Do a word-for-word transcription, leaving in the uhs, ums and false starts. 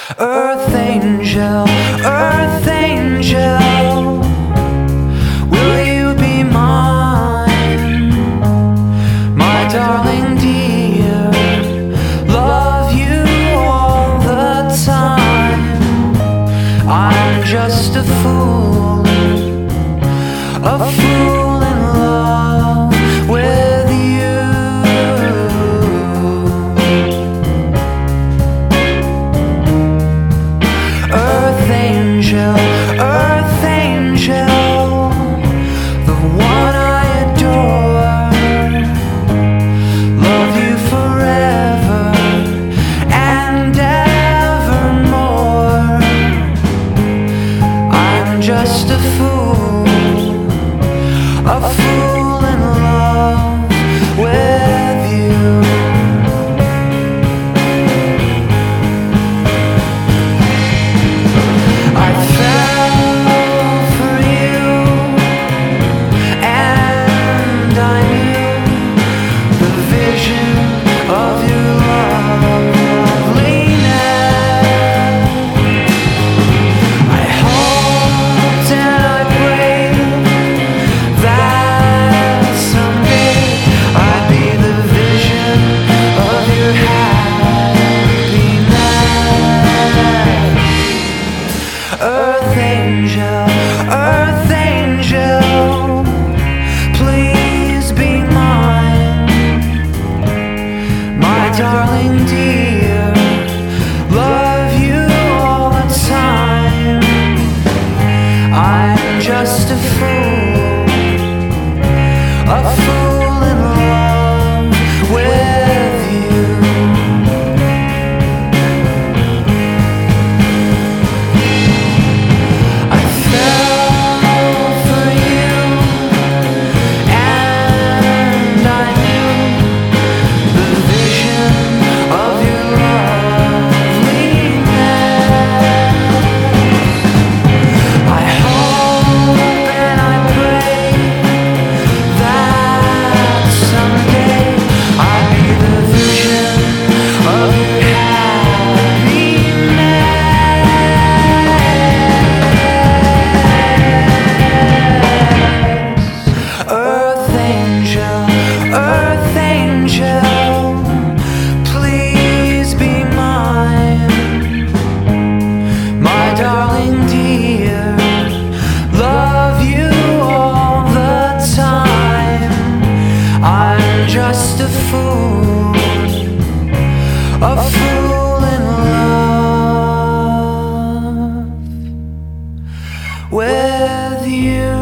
Earth angel, earth angel, will you be mine? My darling dear, love you all the time. I'm just a fool, a fool in love with you. Earth angel, earth angel, the one I adore. Love you forever and evermore. I'm just a fool, a fool in love with you. I fell for you, and I knew the vision of your loveliness. I hoped and I prayed that someday I'd be the vision of your happiness. Earth angel, earth angel, please be mine. My darling dear, love you all the time. I'm just a fool, a fool in love with you. I fell for you, and I knew the vision of your loveliness. I hope and I pray that someday I'll be the vision of your happiness. Earth angel, earth angel, please be mine. My darling dear, love you all the time. I'm just a fool, a fool in love with you.